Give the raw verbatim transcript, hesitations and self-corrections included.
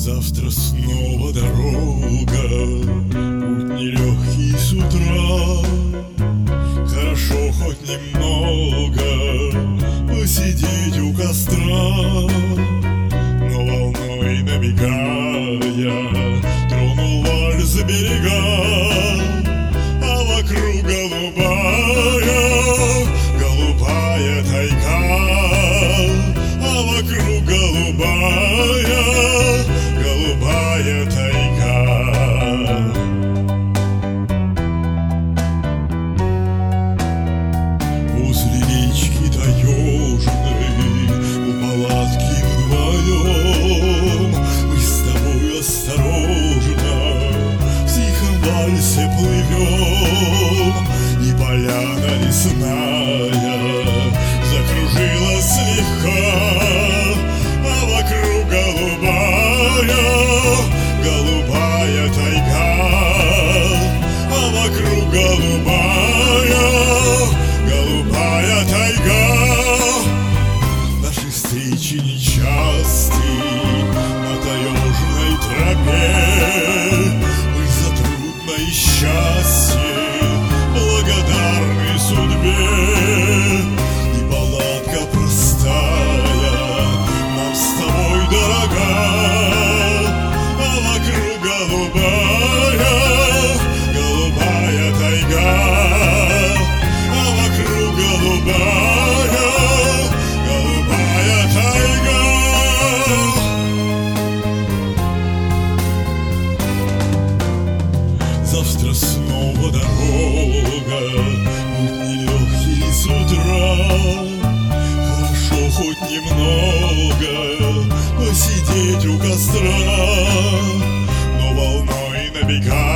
Завтра снова дорога, путь нелегкий с утра. Хорошо хоть немного посидеть у костра, но волной набегая тронул вальс берега, а вокруг голубая, голубая тайга, а вокруг голубая, голубая тайга. Возле речки таежной у палатки вдвоем мы с тобой осторожно в тихом вальсе плывем, и поляна лесная закружилась слегка, а вокруг голубая, голубая тайга, а вокруг голубая, голубая тайга. Наши встречи нечасты на таежной тропе, мы за трудное счастье благодарны судьбе. И палатка простая нам с тобой дорога, а вокруг голубая, голубая тайга, а вокруг голубая, голубая тайга. Завтра снова дорога, путь нелегкий с утра. Хорошо хоть немного посидеть у костра, но волной набегая